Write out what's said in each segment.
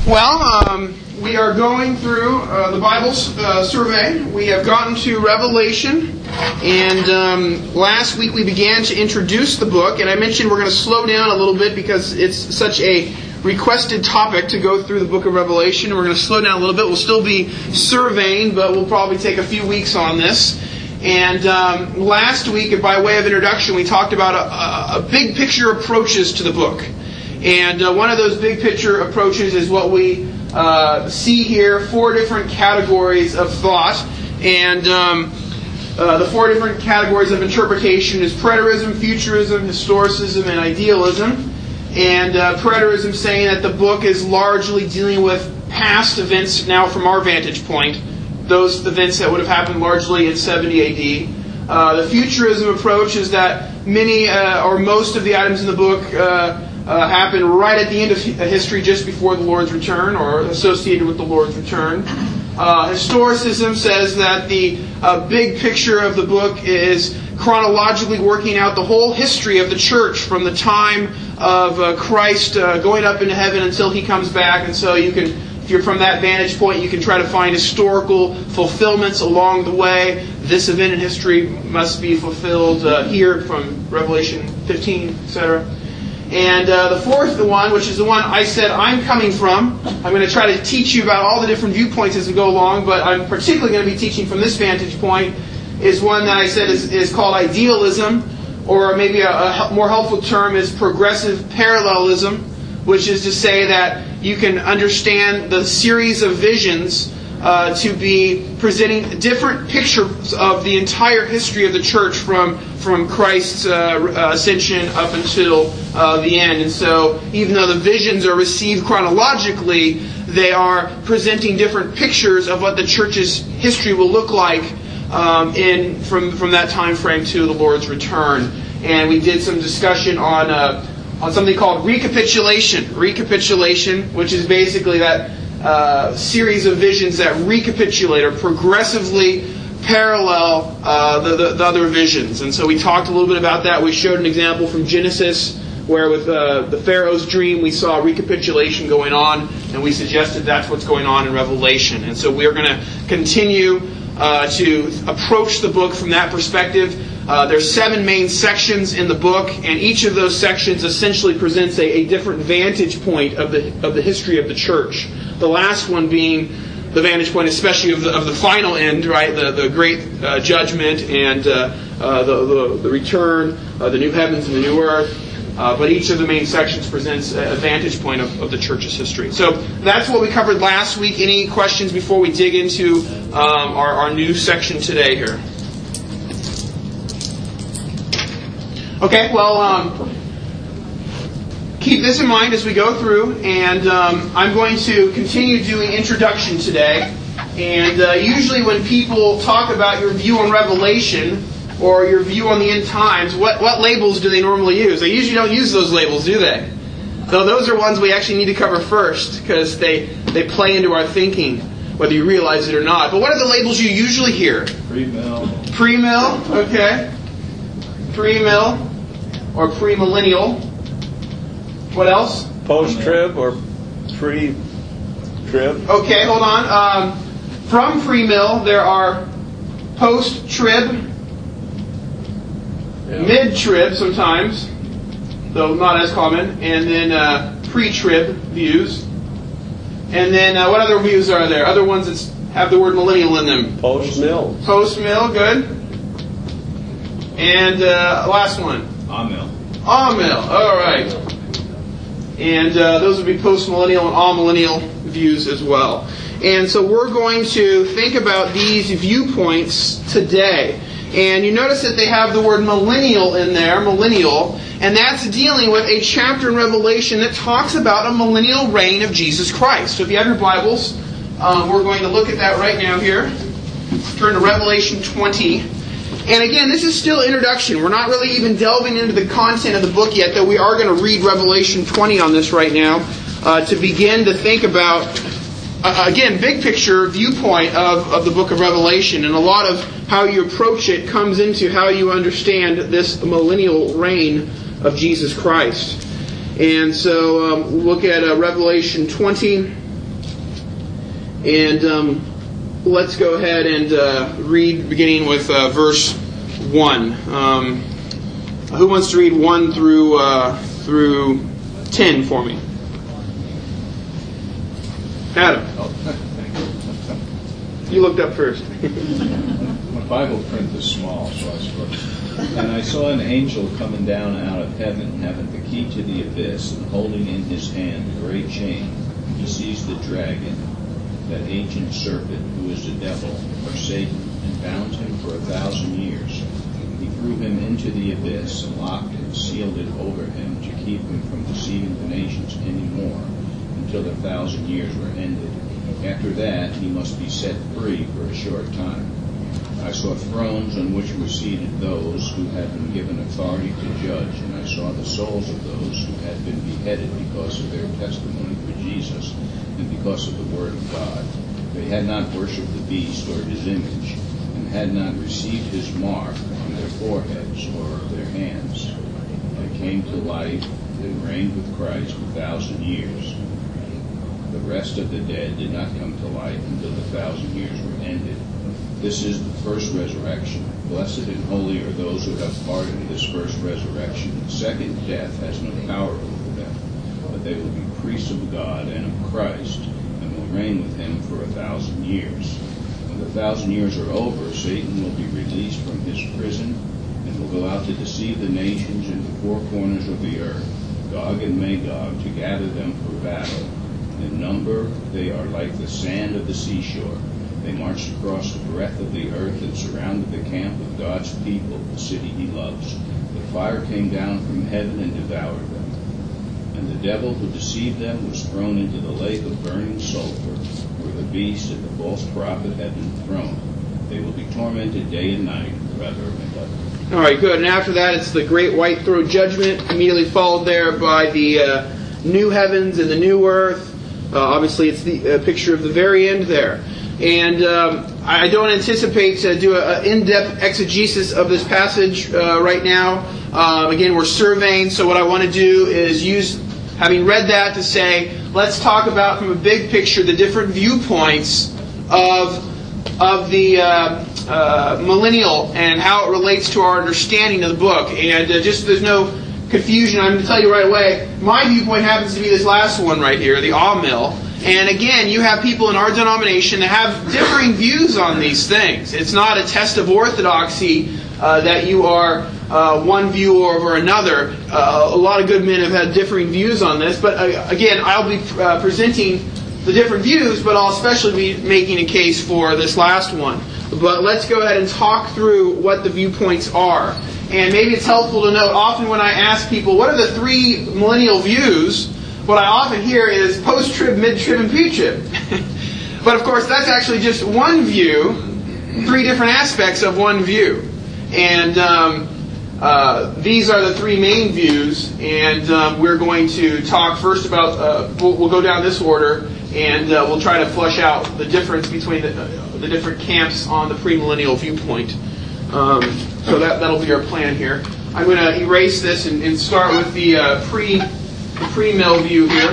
Well, we are going through the Bible survey. We have gotten to Revelation, and last week we began to introduce the book, and I mentioned we're going to slow down a little bit because it's such a requested topic to go through the book of Revelation. We're going to slow down a little bit. We'll still be surveying, but we'll probably take a few weeks on this. And last week, by way of introduction, we talked about a big picture approaches to the book. And one of those big picture approaches is what we see here, 4 different categories of thought. And the 4 different categories of interpretation is preterism, futurism, historicism, and idealism. And preterism saying that the book is largely dealing with past events now from our vantage point, those events that would have happened largely in 70 AD. The futurism approach is that many or most of the items in the book happen right at the end of history, just before the Lord's return, or associated with the Lord's return. Historicism says that the big picture of the book is chronologically working out the whole history of the church from the time of Christ going up into heaven until He comes back. And so you can, if you're from that vantage point, you can try to find historical fulfillments along the way. This event in history must be fulfilled here from Revelation 15, etc. And the fourth one, which is the one I said I'm coming from, I'm going to try to teach you about all the different viewpoints as we go along, but I'm particularly going to be teaching from this vantage point, is one that I said is called idealism, or maybe a more helpful term is progressive parallelism, which is to say that you can understand the series of visions to be presenting different pictures of the entire history of the church from Christ's ascension up until the end. And so even though the visions are received chronologically, they are presenting different pictures of what the church's history will look like from that time frame to the Lord's return. And we did some discussion on something called recapitulation. Recapitulation, which is basically that series of visions that recapitulate or progressively parallel the other visions. And so we talked a little bit about that. We showed an example from Genesis where with the Pharaoh's dream we saw recapitulation going on, and we suggested that's what's going on in Revelation. And so we're going to continue to approach the book from that perspective. There's 7 main sections in the book, and each of those sections essentially presents a different vantage point of the history of the church. The last one being the vantage point, especially of the final end, right? The great judgment and the return, the new heavens and the new earth. But each of the main sections presents a vantage point of the church's history. So that's what we covered last week. Any questions before we dig into our new section today here? Okay, well, keep this in mind as we go through, and I'm going to continue doing introduction today. And usually when people talk about your view on Revelation or your view on the end times, what labels do they normally use? They usually don't use those labels, do they? Though those are ones we actually need to cover first, because they play into our thinking, whether you realize it or not. But what are the labels you usually hear? Pre-mill. Pre-mill, okay. Pre-mill or premillennial. What else? Post-trib or pre-trib. Okay, hold on. From premill, there are post-trib, mid-trib sometimes, though not as common, and then pre-trib views. And then what other views are there? Other ones that have the word millennial in them. Post-mill. Post-mill, good. And last one. Amill. Amill, all right. And those would be post-millennial and all-millennial views as well. And so we're going to think about these viewpoints today. And you notice that they have the word millennial in there, millennial, and that's dealing with a chapter in Revelation that talks about a millennial reign of Jesus Christ. So if you have your Bibles, we're going to look at that right now here. Turn to Revelation 20. And again, this is still introduction. We're not really even delving into the content of the book yet, though we are going to read Revelation 20 on this right now to begin to think about, again, big picture viewpoint of the book of Revelation. And a lot of how you approach it comes into how you understand this millennial reign of Jesus Christ. And so we'll look at Revelation 20. And let's go ahead and read, beginning with verse 1. Who wants to read 1 through 10 for me? Adam. You looked up first. My Bible print is small, so I suppose. And I saw an angel coming down out of heaven, having the key to the abyss, and holding in his hand a great chain. He seized the dragon, that ancient serpent, who is the devil, or Satan, and bound him for 1,000 years. He threw him into the abyss, and locked it, sealed it over him, to keep him from deceiving the nations any more, until the 1,000 years were ended. After that, he must be set free for a short time. I saw thrones on which were seated those who had been given authority to judge, and I saw the souls of those who had been beheaded because of their testimony for Jesus and because of the word of God. They had not worshipped the beast or his image, and had not received his mark on their foreheads or their hands. They came to life and reigned with Christ 1,000 years. The rest of the dead did not come to life until the 1,000 years were ended. This is the first resurrection. Blessed and holy are those who have part in this first resurrection. The second death has no power over them, but they will be priests of God and of Christ, and will reign with him for 1,000 years. When the 1,000 years are over, Satan will be released from his prison, and will go out to deceive the nations in the four corners of the earth, Gog and Magog, to gather them for battle. In number, they are like the sand of the seashore. They marched across the breadth of the earth and surrounded the camp of God's people, the city he loves. The fire came down from heaven and devoured them. And the devil who deceived them was thrown into the lake of burning sulfur, where the beast and the false prophet had been thrown. They will be tormented day and night forever and ever. All right, good. And after that, it's the great white throne judgment, immediately followed there by the new heavens and the new earth. Obviously, it's the picture of the very end there. And I don't anticipate to do an in-depth exegesis of this passage right now. Again, we're surveying, so what I want to do is use, having read that, to say, let's talk about from a big picture the different viewpoints of the millennial and how it relates to our understanding of the book. And just so there's no confusion, I'm going to tell you right away, my viewpoint happens to be this last one right here, the Amill. And again, you have people in our denomination that have differing views on these things. It's not a test of orthodoxy that you are one view over another. A lot of good men have had differing views on this. But again, I'll be presenting the different views, but I'll especially be making a case for this last one. But let's go ahead and talk through what the viewpoints are. And maybe it's helpful to note, often when I ask people, what are the three millennial views? What I often hear is post-trib, mid-trib, and pre-trib. But of course, that's actually just one view, three different aspects of one view. And these are the three main views. And we're going to talk first about, we'll go down this order, and we'll try to flush out the difference between the different camps on the premillennial viewpoint. So that'll be our plan here. I'm going to erase this and start with the pre-mill view here.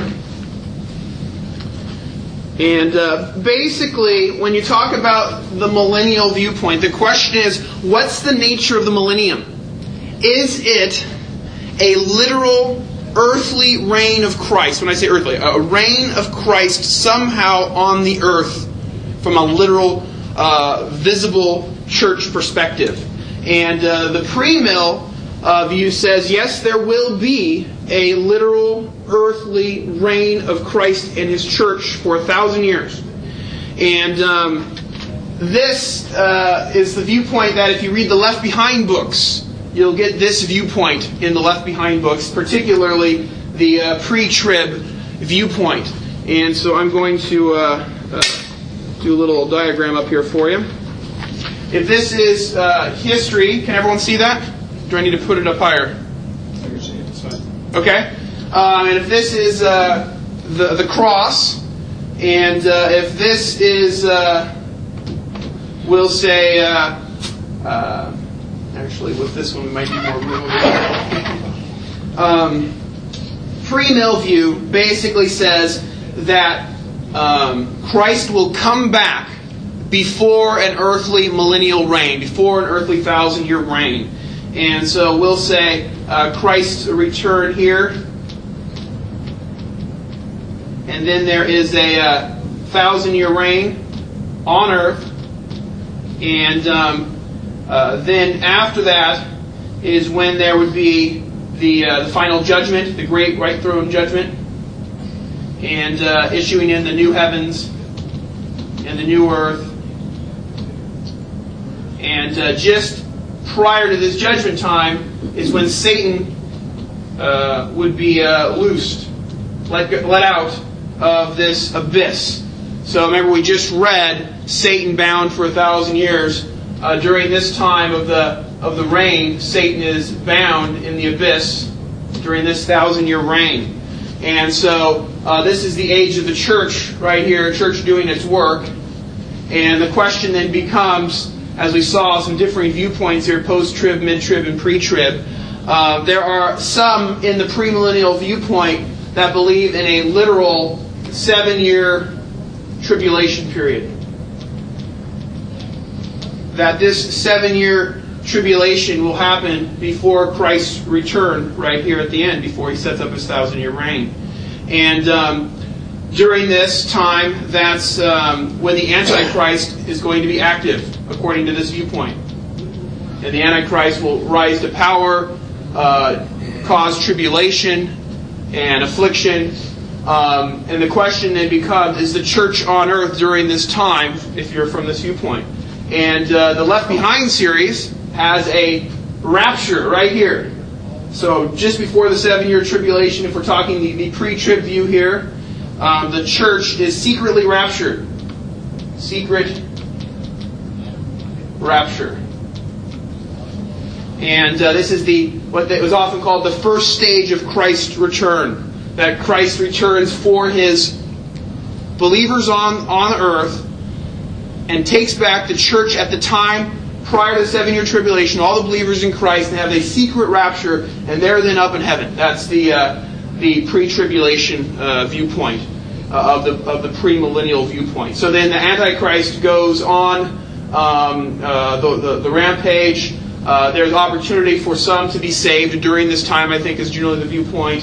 And basically, when you talk about the millennial viewpoint, the question is, what's the nature of the millennium? Is it a literal earthly reign of Christ? When I say earthly, a reign of Christ somehow on the earth from a literal, visible church perspective. And the pre-mill view says, yes, there will be a literal earthly reign of Christ and His church for 1,000 years. And this is the viewpoint that if you read the Left Behind books, you'll get this viewpoint in the Left Behind books, particularly the pre-trib viewpoint. And so I'm going to do a little diagram up here for you. If this is history, can everyone see that? Do I need to put it up higher? I can see it. It's fine. Okay. And if this is the cross, and if this is, we'll say, actually with this one we might need more room. Pre-mill view basically says that Christ will come back before an earthly millennial reign, before an earthly 1,000-year reign. And so we'll say Christ's return here. And then there is a 1,000-year reign on earth. And then after that is when there would be the final judgment, the great white throne judgment, and issuing in the new heavens and the new earth. And just prior to this judgment time is when Satan would be loosed, let out of this abyss. So remember, we just read Satan bound for 1,000 years. During this time of the reign, Satan is bound in the abyss during this 1,000-year reign. And so this is the age of the church right here, church doing its work. And the question then becomes, as we saw some differing viewpoints here, post-trib, mid-trib, and pre-trib. There are some in the premillennial viewpoint that believe in a literal 7-year tribulation period. That this 7-year tribulation will happen before Christ's return right here at the end, before He sets up His 1,000-year reign. And during this time, that's when the Antichrist is going to be active, according to this viewpoint. And the Antichrist will rise to power, cause tribulation and affliction. And the question then becomes, is the church on earth during this time, if you're from this viewpoint? And the Left Behind series has a rapture right here. So just before the 7-year tribulation, if we're talking the pre-trib view here, the church is secretly raptured. Secret rapture. And this is what was often called the first stage of Christ's return. That Christ returns for His believers on earth and takes back the church at the time prior to the 7-year tribulation, all the believers in Christ, and have a secret rapture, and they're then up in heaven. That's the pre-tribulation viewpoint of the premillennial viewpoint. So then the Antichrist goes on the rampage. There's opportunity for some to be saved during this time, I think, is generally the viewpoint.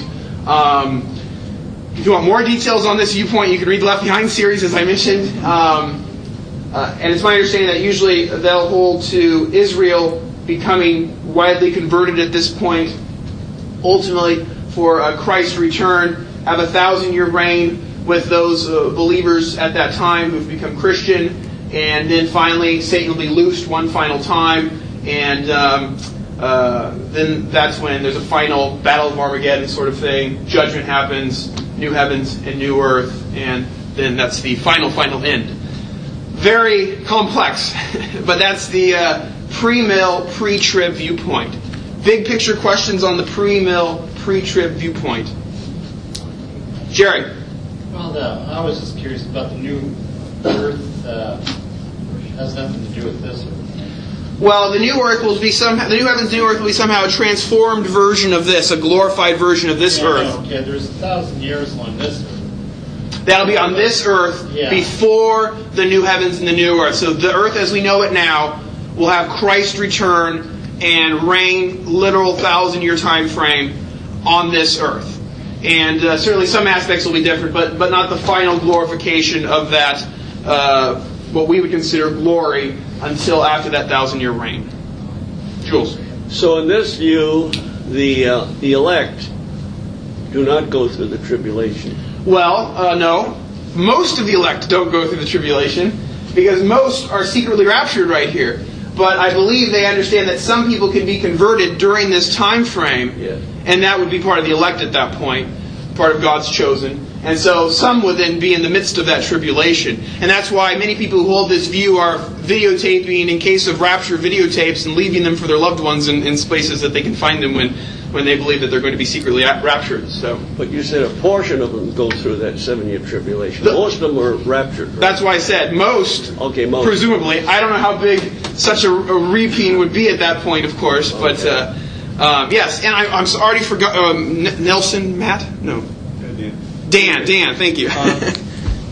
If you want more details on this viewpoint, you can read the Left Behind series, as I mentioned. And it's my understanding that usually they'll hold to Israel becoming widely converted at this point. Ultimately, for Christ's return, have a 1,000-year reign with those believers at that time who've become Christian. And then finally, Satan will be loosed one final time. And then that's when there's a final Battle of Armageddon sort of thing. Judgment happens, new heavens and new earth. And then that's the final end. Very complex, but that's the pre-mill, pre-trib viewpoint. Big picture questions on the pre-mill, pre-trib viewpoint. Jerry? Well, I was just curious about the new earth. Has nothing to do with this. Well, the new earth will be the new heavens, new earth will be somehow a transformed version of this, a glorified version of this earth. Okay, there's 1,000 years on this earth. That'll be on this earth before the new heavens and the new earth. So the earth as we know it now will have Christ return and reign, literal 1,000-year time frame on this earth. And certainly some aspects will be different, but not the final glorification of that, what we would consider glory, until after that 1,000-year reign. Jules? So in this view, the elect do not go through the tribulation. Well, no. Most of the elect don't go through the tribulation, because most are secretly raptured right here. But I believe they understand that some people can be converted during this time frame, and that would be part of the elect at that point, part of God's chosen. And so some would then be in the midst of that tribulation. And that's why many people who hold this view are videotaping, in case of rapture, videotapes and leaving them for their loved ones in places that they can find them when they believe that they're going to be secretly raptured. So, but you said a portion of them go through that 7-year tribulation. Most of them are raptured. Right? That's why I said most. Okay, most. Presumably. I don't know how big such a reaping would be at that point, of course. Okay. But yes, and I'm already forgot. Nelson, Matt? No. Dan. Dan, thank you.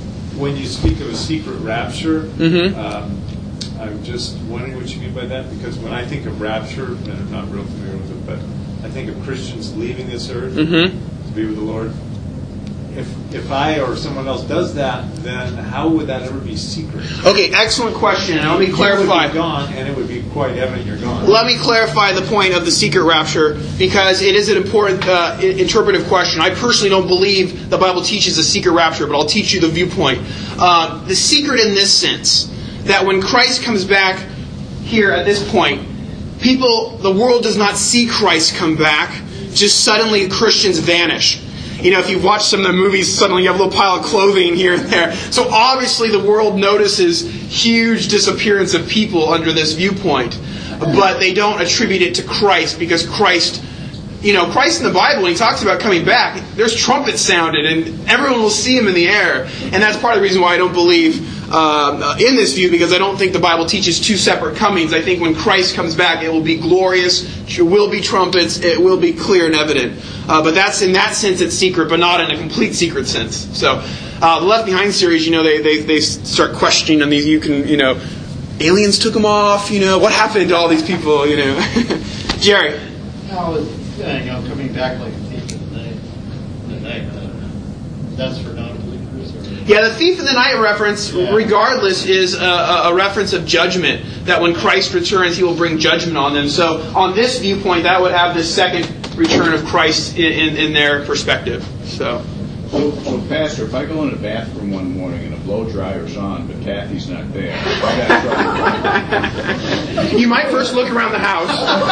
when you speak of a secret rapture, Mm-hmm. I'm just wondering what you mean by that, because when I think of rapture, and I'm not real familiar with it, but I think of Christians leaving this earth Mm-hmm. to be with the Lord. If I or someone else does that, then how would that ever be secret? Okay, excellent question. And let me You clarify. would be gone, and it would be quite evident you're gone. Let me clarify the point of the secret rapture, because it is an important interpretive question. I personally don't believe the Bible teaches a secret rapture, but I'll teach you the viewpoint. The secret in this sense, that when Christ comes back here at this point, the world does not see Christ come back. Just suddenly Christians vanish. You know, if you've watched some of the movies, suddenly you have a little pile of clothing here and there. So obviously the world notices huge disappearance of people under this viewpoint. But they don't attribute it to Christ, because Christ in the Bible, when he talks about coming back, there's trumpets sounded and everyone will see him in the air. And that's part of the reason why I don't believe in this view, because I don't think the Bible teaches two separate comings. I think when Christ comes back, it will be glorious, there will be trumpets, it will be clear and evident. But that's, in that sense, it's secret, but not in a complete secret sense. So the Left Behind series, they start questioning on these. Aliens took them off. What happened to all these people? Jerry. Coming back like a thief in the night. That's for non-believers. Yeah, the thief in the night reference, regardless, is a reference of judgment. That when Christ returns, he will bring judgment on them. So on this viewpoint, that would have this second return of Christ in their perspective. So, Pastor, if I go in the bathroom one morning and a blow dryer's on, but Kathy's not there, I got trouble. You might first look around the house,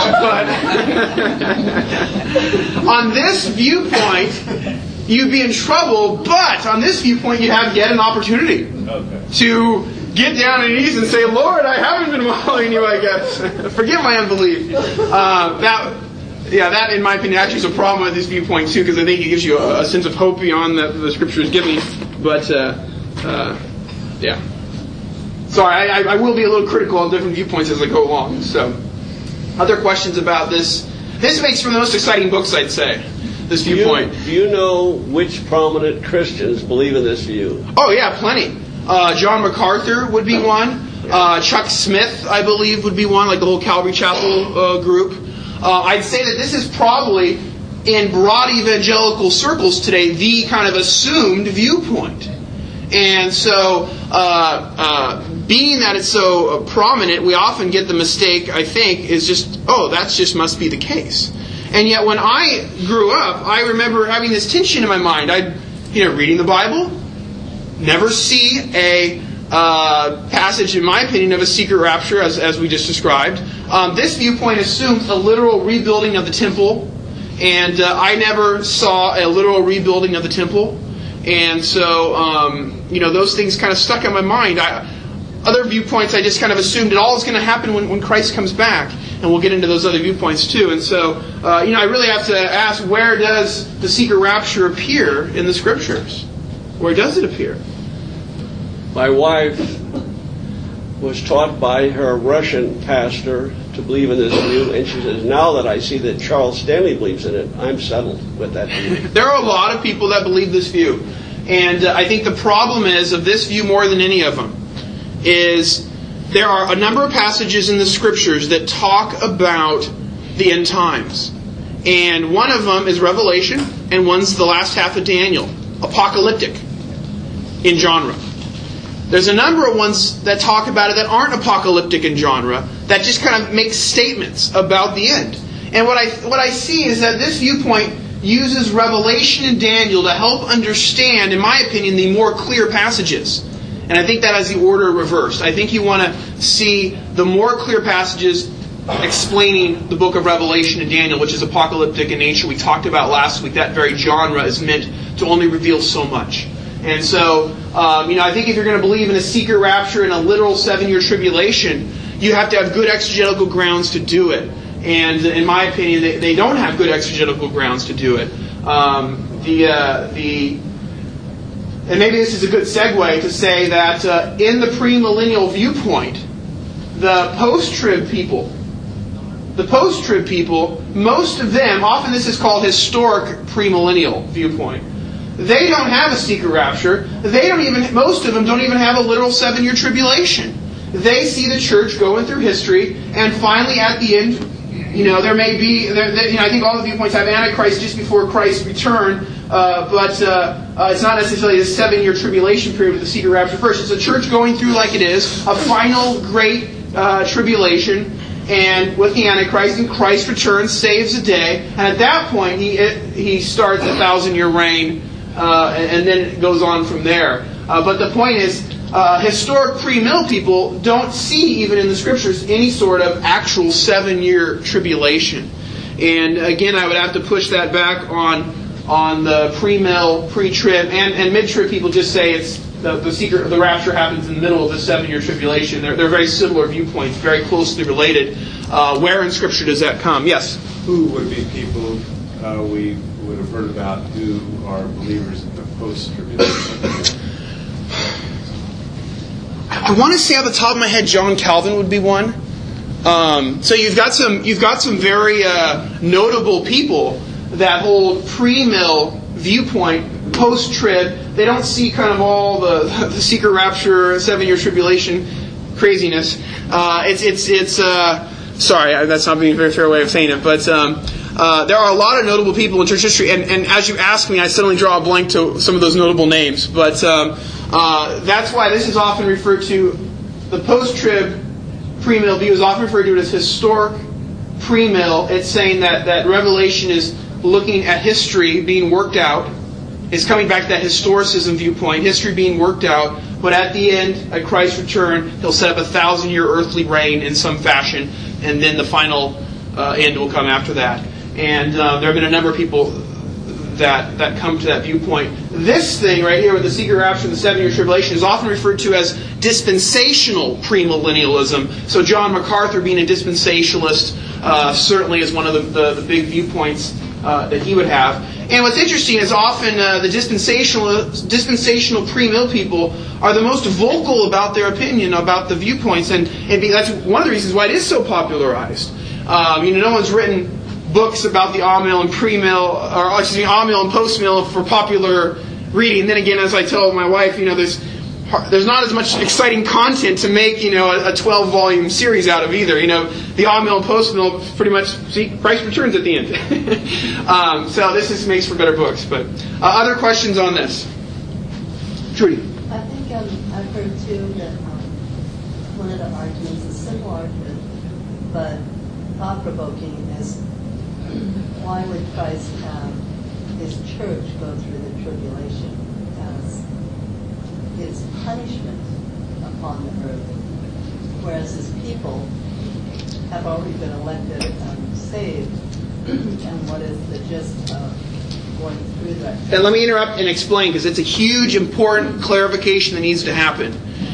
but on this viewpoint, you'd be in trouble. But on this viewpoint, you'd have yet an opportunity to get down on your knees and say, "Lord, I haven't been following you, I guess. Forgive my unbelief." That, in my opinion, actually is a problem with this viewpoint, too, because I think it gives you a sense of hope beyond the Scriptures give me. But, Sorry, I will be a little critical on different viewpoints as I go along. So, other questions about this? This makes for the most exciting books, I'd say, this viewpoint. Do you know which prominent Christians believe in this view? Oh, yeah, plenty. John MacArthur would be one. Chuck Smith, I believe, would be one, like the whole Calvary Chapel group. I'd say that this is probably, in broad evangelical circles today, the kind of assumed viewpoint. And so, being that it's so prominent, we often get the mistake, I think, is just, that just must be the case. And yet when I grew up, I remember having this tension in my mind. I'd, reading the Bible, never see a passage, in my opinion, of a secret rapture, as we just described. This viewpoint assumes a literal rebuilding of the temple, and I never saw a literal rebuilding of the temple. And so, those things kind of stuck in my mind. Other viewpoints, I just kind of assumed it all is going to happen when Christ comes back. And we'll get into those other viewpoints too. And so, I really have to ask, where does the secret rapture appear in the Scriptures? Where does it appear? My wife was taught by her Russian pastor to believe in this view, and she says, now that I see that Charles Stanley believes in it, I'm settled with that view. There are a lot of people that believe this view. And I think the problem is, of this view more than any of them, is there are a number of passages in the Scriptures that talk about the end times. And one of them is Revelation, and one's the last half of Daniel, apocalyptic in genre. There's a number of ones that talk about it that aren't apocalyptic in genre, that just kind of make statements about the end. And what I see is that this viewpoint uses Revelation and Daniel to help understand, in my opinion, the more clear passages. And I think that has the order reversed. I think you want to see the more clear passages explaining the book of Revelation and Daniel, which is apocalyptic in nature. We talked about last week, that very genre is meant to only reveal so much. And so, I think if you're going to believe in a secret rapture and a literal 7-year tribulation, you have to have good exegetical grounds to do it. And in my opinion, they don't have good exegetical grounds to do it. And maybe this is a good segue to say that in the premillennial viewpoint, the post-trib people, most of them, often this is called historic premillennial viewpoint. They don't have a secret rapture. Most of them don't even have a literal 7-year tribulation. They see the church going through history, and finally at the end, there may be, I think all the viewpoints have Antichrist just before Christ's return, but it's not necessarily a 7-year tribulation period with the secret rapture first. It's a church going through like it is, a final great tribulation, and with the Antichrist, and Christ returns, saves the day, and at that point he starts a 1,000-year reign, and then it goes on from there. But the point is, historic pre-mill people don't see, even in the Scriptures, any sort of actual 7-year tribulation. And again, I would have to push that back on the pre-mill, pre-trib, and mid-trib people just say it's the rapture happens in the middle of the 7-year tribulation. They're very similar viewpoints, very closely related. Where in Scripture does that come? Yes? Who would be people we would have heard about who are believers in the post-tribulation? I want to say off the top of my head, John Calvin would be one. So you've got some very notable people that hold pre-mill viewpoint, post-trib. They don't see kind of all the secret rapture, 7-year tribulation craziness. Sorry, that's not being a very fair way of saying it, but there are a lot of notable people in church history, and as you ask me, I suddenly draw a blank to some of those notable names. But that's why this is often referred to, the post-trib pre-mill view is often referred to as historic pre-mill. It's saying that Revelation is looking at history being worked out. It's coming back to that historicism viewpoint, history being worked out, but at the end, at Christ's return, He'll set up a 1,000-year earthly reign in some fashion, and then the final end will come after that. And there have been a number of people that come to that viewpoint. This thing right here with the secret rapture and the 7-year tribulation is often referred to as dispensational premillennialism. So John MacArthur, being a dispensationalist, certainly is one of the big viewpoints that he would have. And what's interesting is often the dispensational pre-mill people are the most vocal about their opinion about the viewpoints, and that's one of the reasons why it is so popularized. No one's written books about the amill and pre-mill, or excuse me, amill and post-mill for popular reading. And then again, as I tell my wife, there's not as much exciting content to make, a 12-volume series out of either. The amill and post-mill pretty much, see, Christ returns at the end. So this makes for better books. But other questions on this? Trudy? I think I've heard too that one of the arguments, a simple argument, but thought-provoking, is why would Christ have His church go through the tribulation as His punishment upon the earth, whereas His people have already been elected and saved, and what is the gist of going through that? And let me interrupt and explain, because it's a huge, important clarification that needs to happen.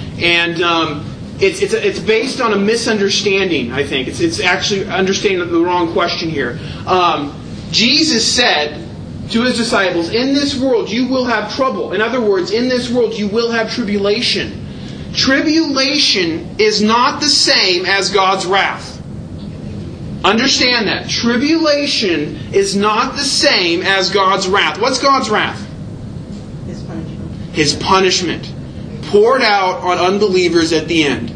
And it's based on a misunderstanding, I think. It's actually understanding the wrong question here. Jesus said to His disciples, in this world you will have trouble. In other words, in this world you will have tribulation. Tribulation is not the same as God's wrath. Understand that. Tribulation is not the same as God's wrath. What's God's wrath? His punishment. His punishment. Poured out on unbelievers at the end.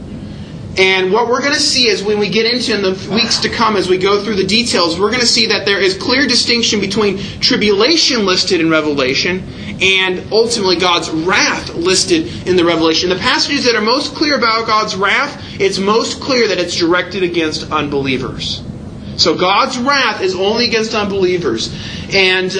And what we're going to see is when we get into in the weeks to come, as we go through the details, we're going to see that there is clear distinction between tribulation listed in Revelation and ultimately God's wrath listed in the Revelation. The passages that are most clear about God's wrath, it's most clear that it's directed against unbelievers. So God's wrath is only against unbelievers. And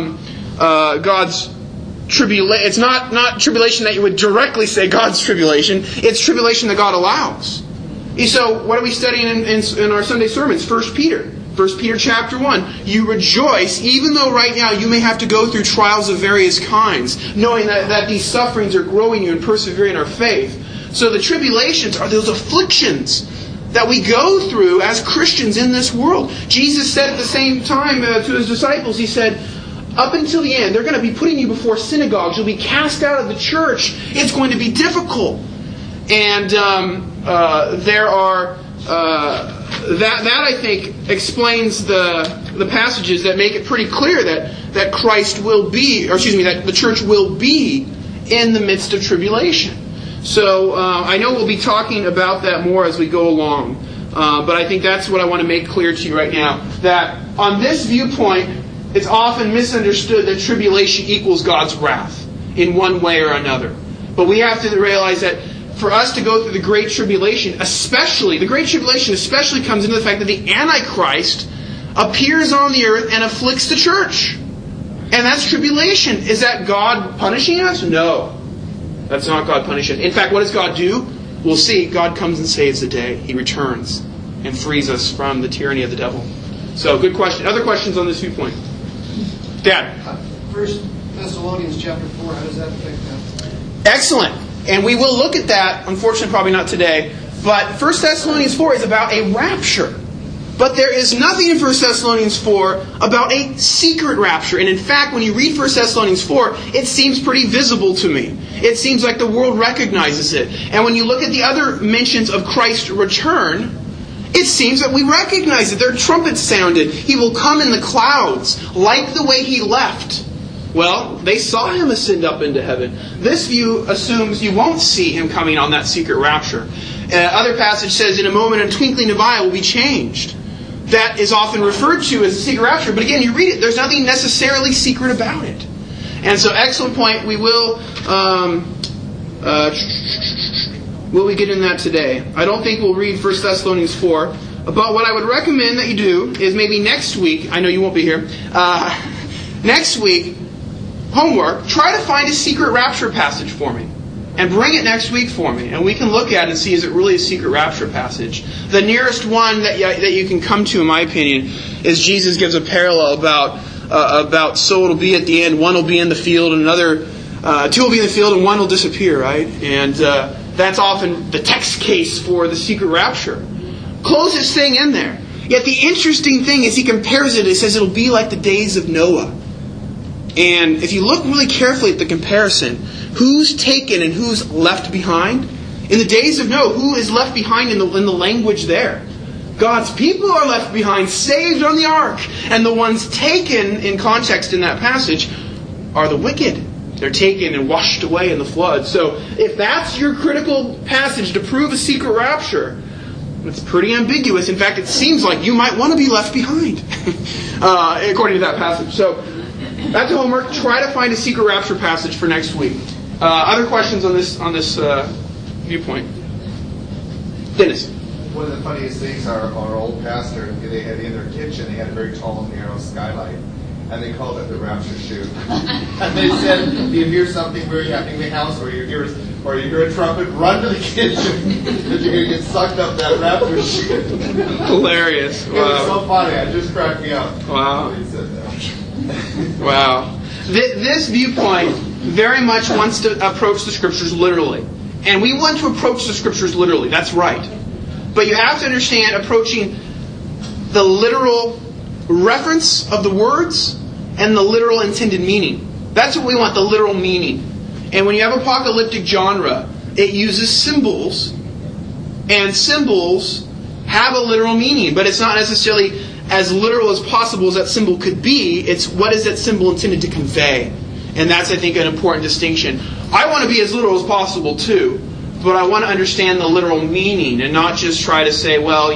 God's tribulation, it's not tribulation that you would directly say God's tribulation. It's tribulation that God allows. So what are we studying in our Sunday sermons? 1 Peter. 1 Peter chapter 1. You rejoice, even though right now you may have to go through trials of various kinds, knowing that these sufferings are growing you and persevering our faith. So the tribulations are those afflictions that we go through as Christians in this world. Jesus said at the same time to His disciples, He said, up until the end, they're going to be putting you before synagogues. You'll be cast out of the church. It's going to be difficult. And there are that I think explains the passages that make it pretty clear that Christ will be, or excuse me, that the church will be in the midst of tribulation. So I know we'll be talking about that more as we go along. But I think that's what I want to make clear to you right now. That on this viewpoint, it's often misunderstood that tribulation equals God's wrath in one way or another. But we have to realize that for us to go through the Great Tribulation, especially, the Great Tribulation especially comes into the fact that the Antichrist appears on the earth and afflicts the church. And that's tribulation. Is that God punishing us? No. That's not God punishing us. In fact, what does God do? We'll see. God comes and saves the day. He returns and frees us from the tyranny of the devil. So, good question. Other questions on this viewpoint? Dad? 1 Thessalonians chapter 4, how does that affect that? Excellent. And we will look at that, unfortunately probably not today, but 1 Thessalonians 4 is about a rapture. But there is nothing in 1 Thessalonians 4 about a secret rapture. And in fact, when you read 1 Thessalonians 4, it seems pretty visible to me. It seems like the world recognizes it. And when you look at the other mentions of Christ's return, it seems that we recognize it. There are trumpets sounded. He will come in the clouds, like the way He left. Well, they saw Him ascend up into heaven. This view assumes you won't see Him coming on that secret rapture. Other passage says, in a moment, in a twinkling of an eye, will be changed. That is often referred to as a secret rapture. But again, you read it, there's nothing necessarily secret about it. And so, excellent point. We will we get in that today? I don't think we'll read 1 Thessalonians 4. But what I would recommend that you do is maybe next week, I know you won't be here, next week, homework, try to find a secret rapture passage for me. And bring it next week for me. And we can look at it and see, is it really a secret rapture passage? The nearest one that you can come to, in my opinion, is Jesus gives a parallel about so it'll be at the end. One will be in the field, and two will be in the field, and one will disappear, right? And that's often the text case for the secret rapture. Closest thing in there. Yet the interesting thing is he compares it. He says it'll be like the days of Noah. And if you look really carefully at the comparison, who's taken and who's left behind? In the days of Noah, who is left behind in the language there? God's people are left behind, saved on the ark. And the ones taken, in context in that passage, are the wicked. They're taken and washed away in the flood. So if that's your critical passage to prove a secret rapture, it's pretty ambiguous. In fact, it seems like you might want to be left behind, according to that passage. So that's homework. Try to find a secret rapture passage for next week. Other questions on this viewpoint? Dennis. One of the funniest things, our old pastor, they had in their kitchen, they had a very tall, narrow skylight, and they called it the rapture chute. And they said, if you hear something weird happening in the house, or you hear a trumpet, run to the kitchen, because you're going to get sucked up that rapture chute. Hilarious. It was so funny. It just cracked me up. Wow. When he said that. Wow. This viewpoint very much wants to approach the Scriptures literally. And we want to approach the Scriptures literally. That's right. But you have to understand approaching the literal reference of the words and the literal intended meaning. That's what we want, the literal meaning. And when you have apocalyptic genre, it uses symbols. And symbols have a literal meaning. But it's not necessarily as literal as possible as that symbol could be. It's what is that symbol intended to convey. And that's, I think, an important distinction. I want to be as literal as possible, too. But I want to understand the literal meaning and not just try to say, well,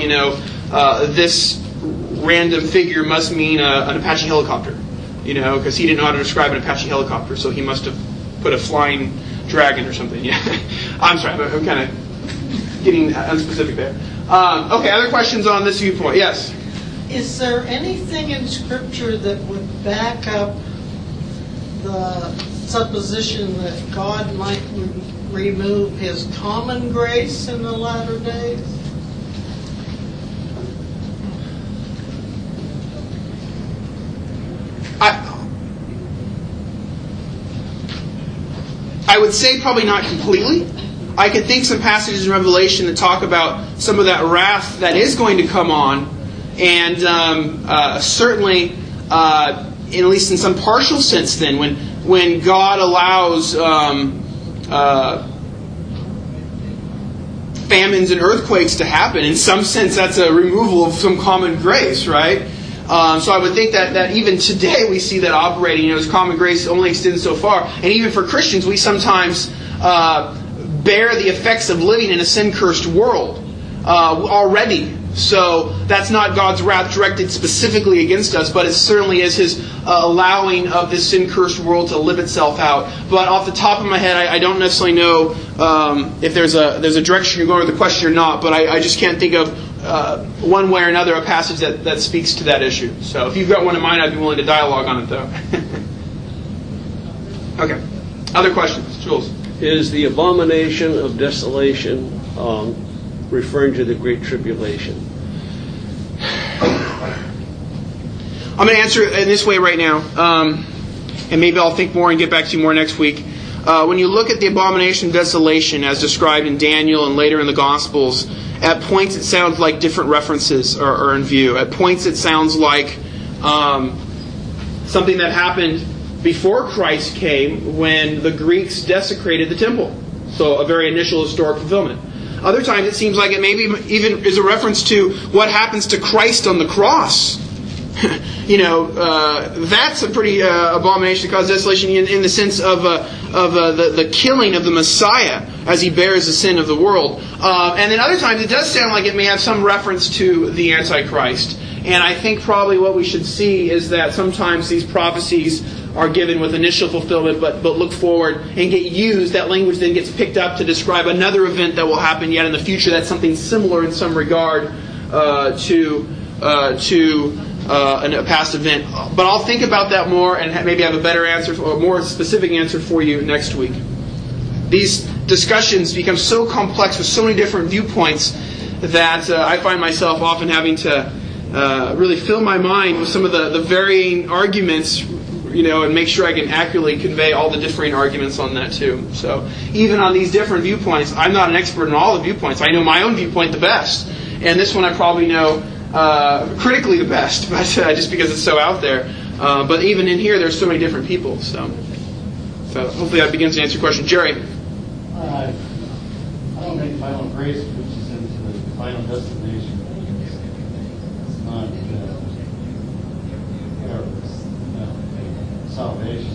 this random figure must mean an Apache helicopter. Because he didn't know how to describe an Apache helicopter, so he must have put a flying dragon or something. Yeah, I'm sorry, I'm kind of getting unspecific there. Okay, other questions on this viewpoint? Yes? Is there anything in Scripture that would back up the supposition that God might remove His common grace in the latter days? I would say probably not completely. I could think some passages in Revelation that talk about some of that wrath that is going to come on, and certainly, at least in some partial sense, then when God allows famines and earthquakes to happen. In some sense, that's a removal of some common grace, right? So I would think that even today we see that operating. This common grace only extends so far. And even for Christians, we sometimes bear the effects of living in a sin-cursed world already. So that's not God's wrath directed specifically against us, but it certainly is His allowing of this sin-cursed world to live itself out. But off the top of my head, I don't necessarily know if there's a direction you're going with the question or not, but I just can't think of one way or another a passage that speaks to that issue. So if you've got one in mind, I'd be willing to dialogue on it, though. Okay. Other questions? Jules? Is the abomination of desolation referring to the Great Tribulation? I'm going to answer it in this way right now, and maybe I'll think more and get back to you more next week. When you look at the abomination of desolation as described in Daniel and later in the Gospels, at points it sounds like different references are in view. At points it sounds like something that happened before Christ came when the Greeks desecrated the temple. So a very initial historic fulfillment. Other times it seems like it maybe even is a reference to what happens to Christ on the cross. That's a pretty abomination to cause desolation in the sense of the killing of the Messiah as He bears the sin of the world. And then other times it does sound like it may have some reference to the Antichrist. And I think probably what we should see is that sometimes these prophecies are given with initial fulfillment, but look forward and get used. That language then gets picked up to describe another event that will happen yet in the future. That's something similar in some regard to a past event. But I'll think about that more and maybe have a better answer, or a more specific answer for you next week. These discussions become so complex with so many different viewpoints that I find myself often having to really fill my mind with some of the varying arguments, and make sure I can accurately convey all the differing arguments on that too. So even on these different viewpoints, I'm not an expert in all the viewpoints. I know my own viewpoint the best. And this one I probably know critically the best, but just because it's so out there. But even in here, there's so many different people. So hopefully that begins to answer your question. Jerry? I don't think final grace pushes into the final destination. It's not salvation.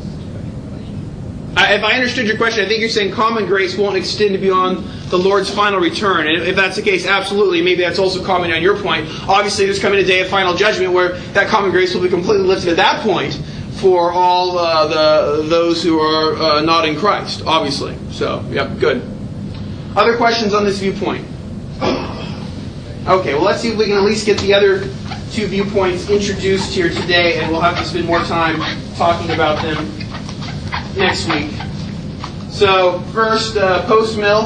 If I understood your question, I think you're saying common grace won't extend beyond the Lord's final return. And if that's the case, absolutely. Maybe that's also commenting on your point. Obviously, there's coming a day of final judgment where that common grace will be completely lifted at that point for all those who are not in Christ, obviously. So, yep, good. Other questions on this viewpoint? Okay, well, let's see if we can at least get the other two viewpoints introduced here today, and we'll have to spend more time talking about them next week. So, first, Post-Mill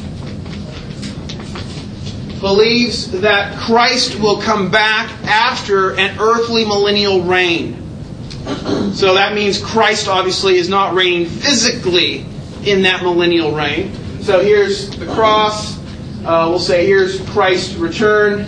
believes that Christ will come back after an earthly millennial reign. So that means Christ obviously is not reigning physically in that millennial reign. So here's the cross. We'll say here's Christ's return.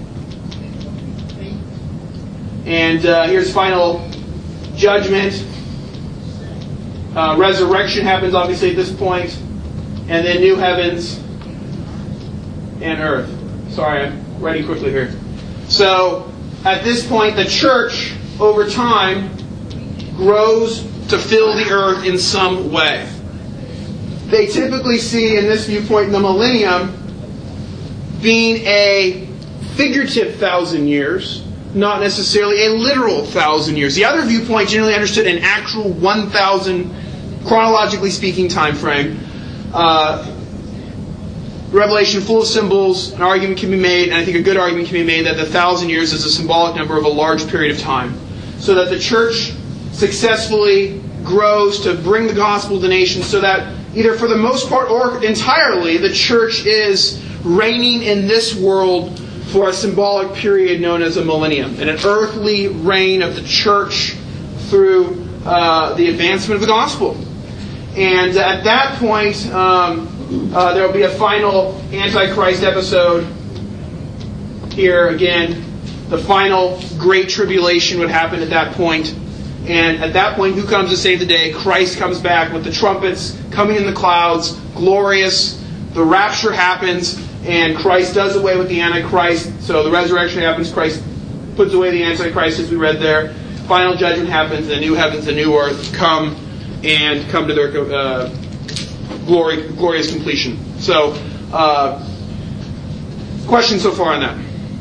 And here's final judgment. Resurrection happens obviously at this point. And then new heavens and earth. Sorry, I'm writing quickly here. So at this point, the church over time grows to fill the earth in some way. They typically see in this viewpoint the millennium being a figurative 1,000 years, not necessarily a literal 1,000 years. The other viewpoint generally understood an actual 1,000, chronologically speaking, time frame. Revelation full of symbols. An argument can be made, and I think a good argument can be made, that the 1,000 years is a symbolic number of a large period of time. So that the church successfully grows to bring the gospel to the nations, so that either for the most part or entirely, the church is reigning in this world for a symbolic period known as a millennium. And an earthly reign of the church through the advancement of the gospel. And at that point, there will be a final Antichrist episode. Here again, the final Great Tribulation would happen at that point. And at that point, who comes to save the day? Christ comes back with the trumpets, coming in the clouds, glorious, the rapture happens, and Christ does away with the Antichrist. So the resurrection happens, Christ puts away the Antichrist, as we read there. Final judgment happens, the new heavens, the new earth come to their glorious completion. So, questions so far on that?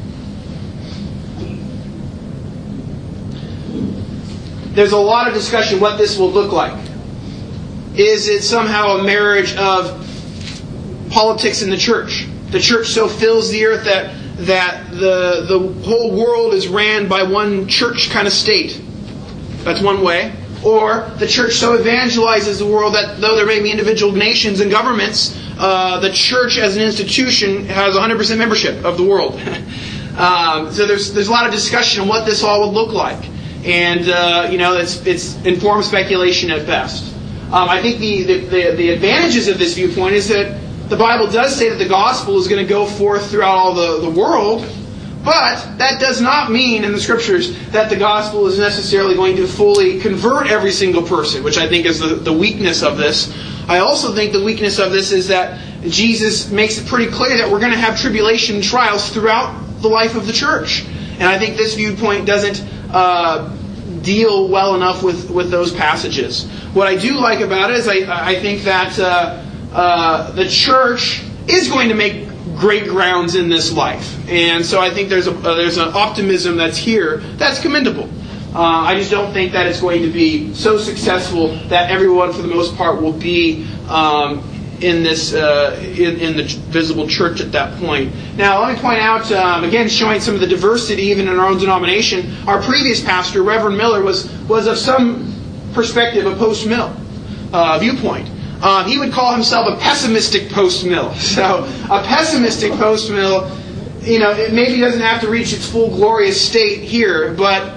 There's a lot of discussion what this will look like. Is it somehow a marriage of politics in the church? The church so fills the earth that the whole world is ran by one church kind of state. That's one way. Or the church so evangelizes the world that though there may be individual nations and governments, the church as an institution has 100% membership of the world. So there's a lot of discussion on what this all would look like. And, it's informed speculation at best. I think the advantages of this viewpoint is that the Bible does say that the gospel is going to go forth throughout all the world, but that does not mean in the Scriptures that the gospel is necessarily going to fully convert every single person, which I think is the weakness of this. I also think the weakness of this is that Jesus makes it pretty clear that we're going to have tribulation and trials throughout the life of the church. And I think this viewpoint doesn't deal well enough with those passages. What I do like about it is I think that the church is going to make great grounds in this life, and so I think there's an optimism that's here that's commendable. I just don't think that it's going to be so successful that everyone, for the most part, will be in this in the visible church at that point. Now, let me point out again, showing some of the diversity even in our own denomination. Our previous pastor, Reverend Miller, was of some perspective a post-mill viewpoint. He would call himself a pessimistic post-mill. So a pessimistic post-mill, it maybe doesn't have to reach its full glorious state here, but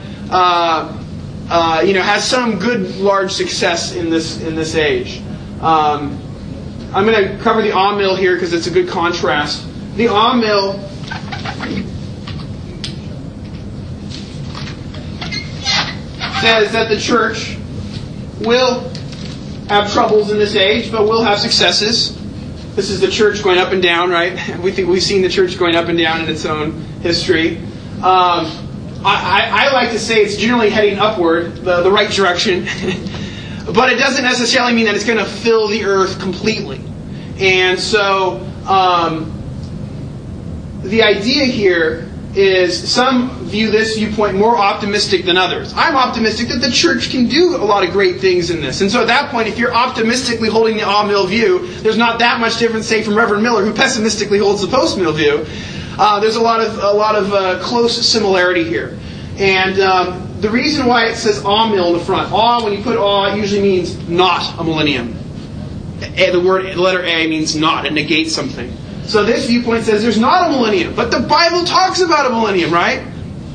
has some good large success in this age. I'm going to cover the Amill here because it's a good contrast. The Amill says that the church will have troubles in this age, but will have successes. This is the church going up and down, right? We think we've seen the church going up and down in its own history. I like to say it's generally heading upward, the right direction. But it doesn't necessarily mean that it's going to fill the earth completely. And so the idea here is some view this viewpoint more optimistic than others. I'm optimistic that the church can do a lot of great things in this. And so at that point, if you're optimistically holding the Amill view, there's not that much difference, say, from Reverend Miller, who pessimistically holds the post-mill view. There's a lot of close similarity here. And the reason why it says Amill in the front, when you put it usually means not a millennium. The letter A means not. It negates something. So this viewpoint says there's not a millennium, but the Bible talks about a millennium, right?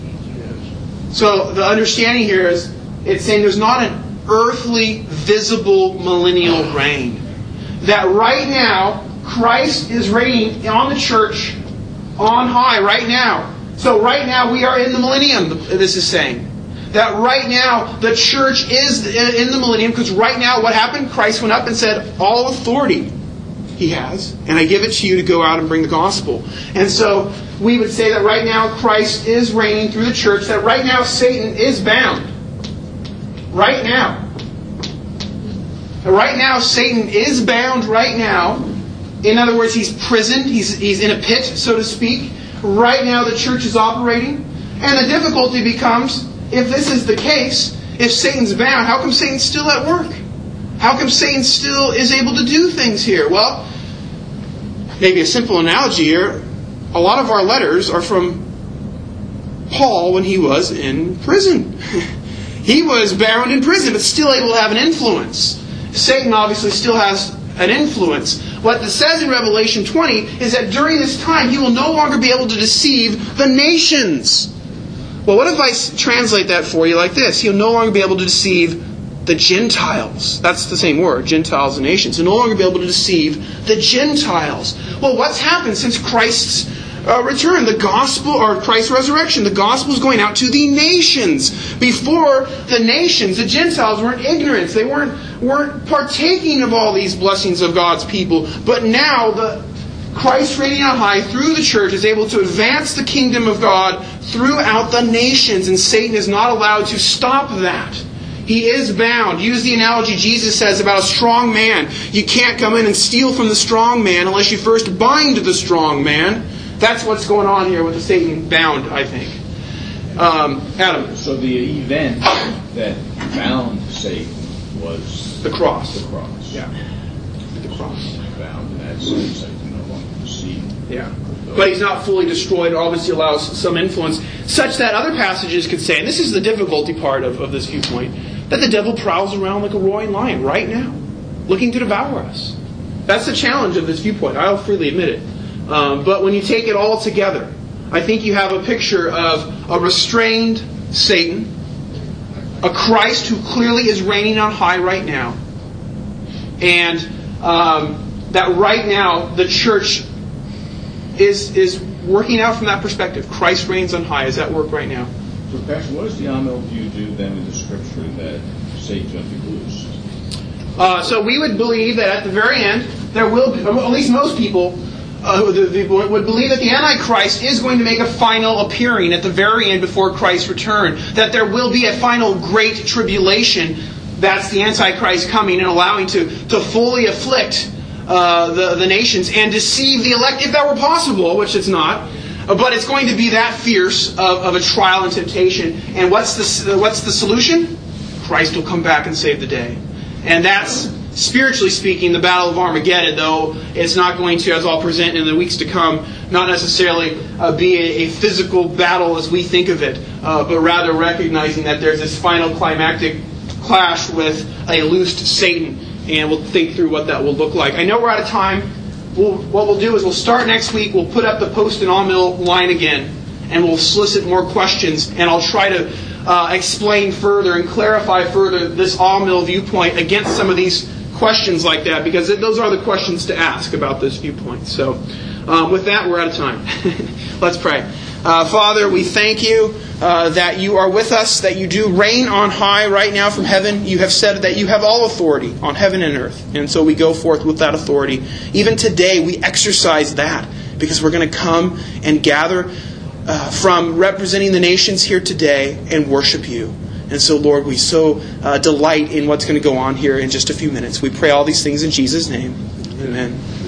So the understanding here is it's saying there's not an earthly, visible millennial reign. That right now, Christ is reigning on the church on high right now. So right now we are in the millennium, this is saying. That right now the church is in the millennium, because right now what happened? Christ went up and said, all authority He has, and I give it to you to go out and bring the gospel. And so we would say that right now Christ is reigning through the church, that right now Satan is bound. Right now. Right now Satan is bound right now. In other words, he's prisoned, he's in a pit, so to speak. Right now the church is operating. And the difficulty becomes, if this is the case, if Satan's bound, how come Satan's still at work? How come Satan still is able to do things here? Well, maybe a simple analogy here. A lot of our letters are from Paul when he was in prison. He was bound in prison, but still able to have an influence. Satan obviously still has an influence. What it says in Revelation 20 is that during this time he will no longer be able to deceive the nations. Well, what if I translate that for you like this? He'll no longer be able to deceive the Gentiles. That's the same word, Gentiles and nations. He'll no longer be able to deceive the Gentiles. Well, what's happened since Christ's return? The gospel, or Christ's resurrection, the gospel is going out to the nations. Before, the nations, the Gentiles, were in ignorance. They weren't partaking of all these blessings of God's people. But now, Christ reigning on high through the church is able to advance the kingdom of God throughout the nations, and Satan is not allowed to stop that. He is bound. Use the analogy Jesus says about a strong man. You can't come in and steal from the strong man unless you first bind the strong man. That's what's going on here with the Satan bound, I think. Adam. So the event that bound Satan was the cross. The cross. Yeah. The cross. Bound in that sense, I can no longer proceed. Yeah. But he's not fully destroyed. It obviously allows some influence, such that other passages could say, and this is the difficulty part of this viewpoint, that the devil prowls around like a roaring lion right now, looking to devour us. That's the challenge of this viewpoint. I'll freely admit it. But when you take it all together, I think you have a picture of a restrained Satan, a Christ who clearly is reigning on high right now, and that right now the church is working out from that perspective. Christ reigns on high. Is at work right now. So, Pastor, what does the Amil view do then with the scripture that Satan's going to be loosed? So we would believe that at the very end, there will be, at least most people would believe that the Antichrist is going to make a final appearing at the very end before Christ's return. That there will be a final great tribulation. That's the Antichrist coming and allowing to fully afflict the nations and deceive the elect, if that were possible, which it's not. But it's going to be that fierce of a trial and temptation. And what's the solution? Christ will come back and save the day. And that's, spiritually speaking, the battle of Armageddon, though it's not going to, as I'll present in the weeks to come, not necessarily be a physical battle as we think of it, but rather recognizing that there's this final climactic clash with a loosed Satan. And we'll think through what that will look like. I know we're out of time. What we'll do is we'll start next week. We'll put up the Post and All-Mill line again, and we'll solicit more questions. And I'll try to explain further and clarify further this All-Mill viewpoint against some of these questions like that, because those are the questions to ask about this viewpoint. So with that, we're out of time. Let's pray. Father, we thank you that you are with us, that you do reign on high right now from heaven. You have said that you have all authority on heaven and earth. And so we go forth with that authority. Even today, we exercise that because we're going to come and gather from representing the nations here today and worship you. And so, Lord, we so delight in what's going to go on here in just a few minutes. We pray all these things in Jesus' name. Amen.